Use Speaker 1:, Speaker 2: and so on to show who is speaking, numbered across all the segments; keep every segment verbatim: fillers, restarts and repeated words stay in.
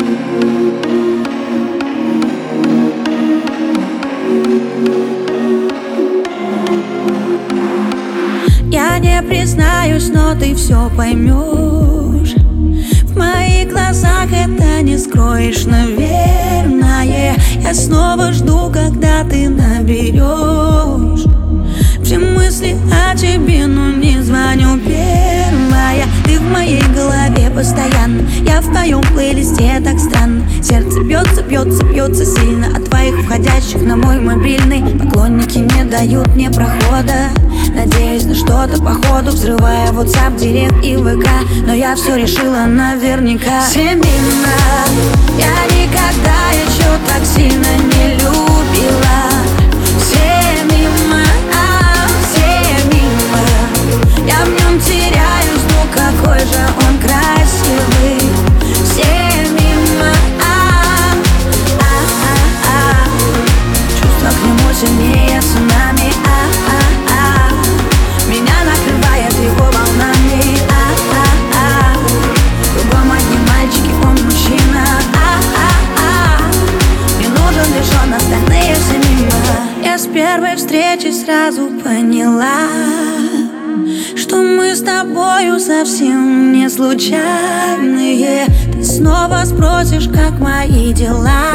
Speaker 1: Я не признаюсь, но ты все поймешь. В моих глазах это не скроешь, наверное. Я снова жду, когда ты наберешь. Все мысли о тебе, но не звоню первая. Ты в моей голове постоянно, я в твоем плейлисте, так странно. Сердце бьется, бьется, бьется сильно от твоих входящих на мой мобильный. Поклонники не дают мне прохода, надеюсь на что-то походу, взрывая WhatsApp, Директ и ВК. Но я все решила наверняка. Все мимо, я никогда еще так сильно не любила. Все мимо, а, все мимо. Я в нем теряюсь, ну какой же он красивый. Все мимо, а, а, а, а. Чувства к нему сильнее цунами, а, а, а. Меня накрывает его волнами, а, а, а. Кругом одни мальчики, он мужчина, а, а, а. Не нужен лишь он, остальные все мимо. Я с первой встречи сразу поняла, что мы с тобою совсем не случайные. Ты снова спросишь, как мои дела,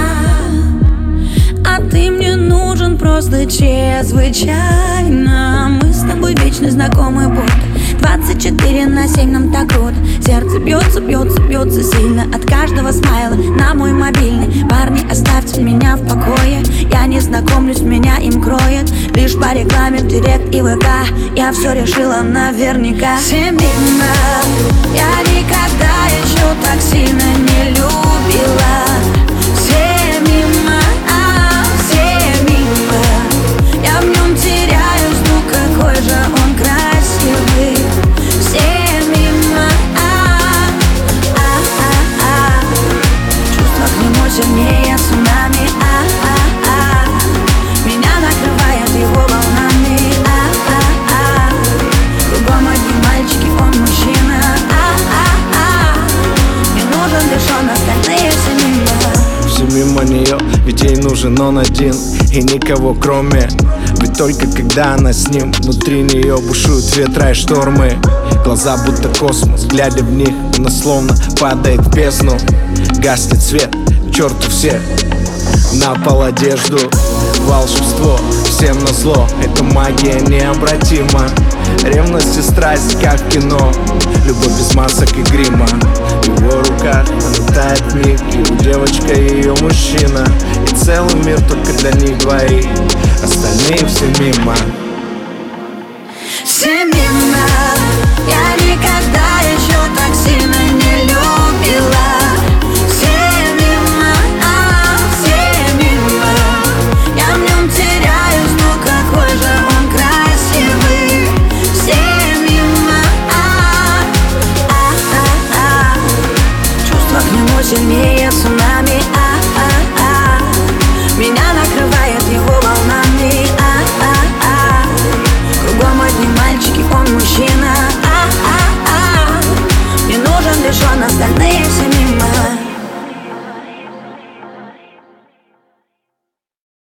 Speaker 1: а ты мне нужен просто чрезвычайно. Мы с тобой вечно знакомы будто двадцать четыре на семь, нам так круто. Сердце бьется, бьется, бьется сильно от каждого смайла на мой мобильный. Парни, оставьте меня в покое, я не знакомлюсь, меня им кроет лишь по рекламе в Директ и ВК. Я все решила наверняка. Все мимо, я никогда еще так сильно не любила. Все мимо, а, все мимо. Я в нем теряюсь, ну какой же он красивый. Все мимо, а, а, а, а. Чувства к нему сильнее цунами, а, а, а. Меня накрывает его волнами, а, а, а. Кругом одни мальчики, он мужчина, а, а, а. Не нужен лишь он, остальные все мимо.
Speaker 2: Все мимо нее, ведь ей нужен он один и никого кроме. Ведь только когда она с ним, внутри нее бушуют ветра и штормы. Глаза будто космос, глядя в них, она словно падает в бездну. Гаснет свет, к черту всех, на пол одежду. Волшебство, всем назло, эта магия необратима. Ревность и страсть, как в кино, любовь без масок и грима. В его руках она тает миг, его девочка и ее мужчина. И целый мир только для них двоих, остальные все мимо.